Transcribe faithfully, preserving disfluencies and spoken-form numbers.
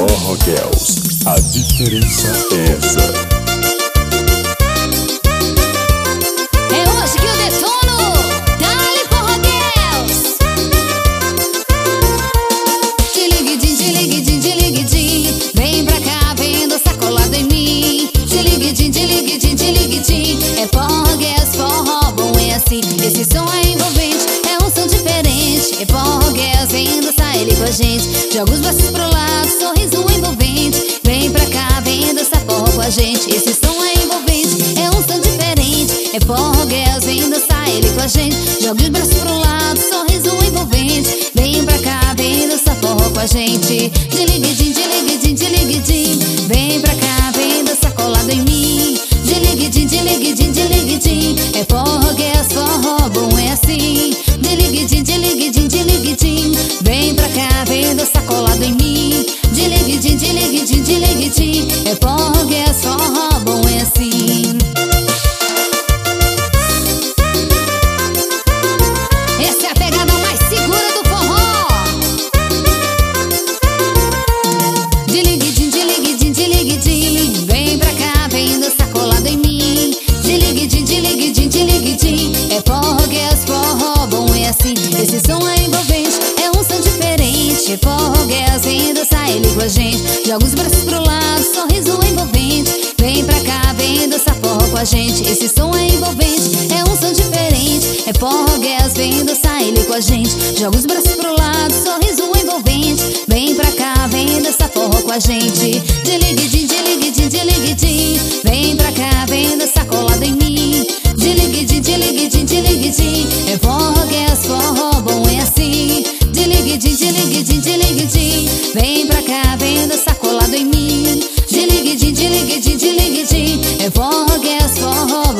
Forró Girls, a diferença é essa. É hoje que eu detono, dá-lhe Forró Girls. Diliguidim, diliguidim, diliguidim, vem pra cá, vem dançar colado em mim. Diliguidim, diliguidim, diliguidim, é Forró Girls, forró bom é assim. Esse som é envolvente, é um som diferente. É Forró Girls, vem dançar ele com a gente. Joga os braços pro lado, sorriso envolvente. Vem pra cá, vem dançar forró com a gente. Esse som é envolvente, é um som diferente. É Forró Girls, vem dançar ele com a gente. Joga os braços pro lado, sorriso envolvente. Vem pra cá, vem dançar forró com a gente. Diliguidim, diliguidim, diliguidim, vem pra cá, vem dançar colado em mim. Diliguidim, diliguidim, diliguidim, é Forró Girls, forró bom é assim. Diliguidim, diliguidim, diliguidim, vem pra cá, vem dançar colado em mim. Diliguidim, diliguidim, diliguidim, é Forró Girls, forró bom é assim. Essa é a pegada mais segura do forró. Diliguidim, diliguidim, diliguidim, vem pra cá, vem dançar colado em mim. Diliguidim, diliguidim, diliguidim, é Forró Girls, forró bom é assim. Esse som é envolvente, é um som diferente. É Forró Girls, vem dançar ele com a gente. Joga os braços pro lado, sorriso envolvente. Vem pra cá, vem dançar forró com a gente. Esse som é envolvente, é um som diferente. É Forró Girls, vem dançar ele com a gente. Joga os braços pro lado, sorriso envolvente. Vem pra cá, vem dançar forró com a gente. Diliguidim, diliguidim, diliguidim, vem pra cá, vem dançar colado em mim. Diliguidim, diliguidim, diliguidim, é Forró Girls, forró bom é assim. Diliguidim, diliguidim, diliguidim, vem pra cá, vem dançar colado em mim. Diliguidim, diliguidim, diliguidim, é Forró Girls, forró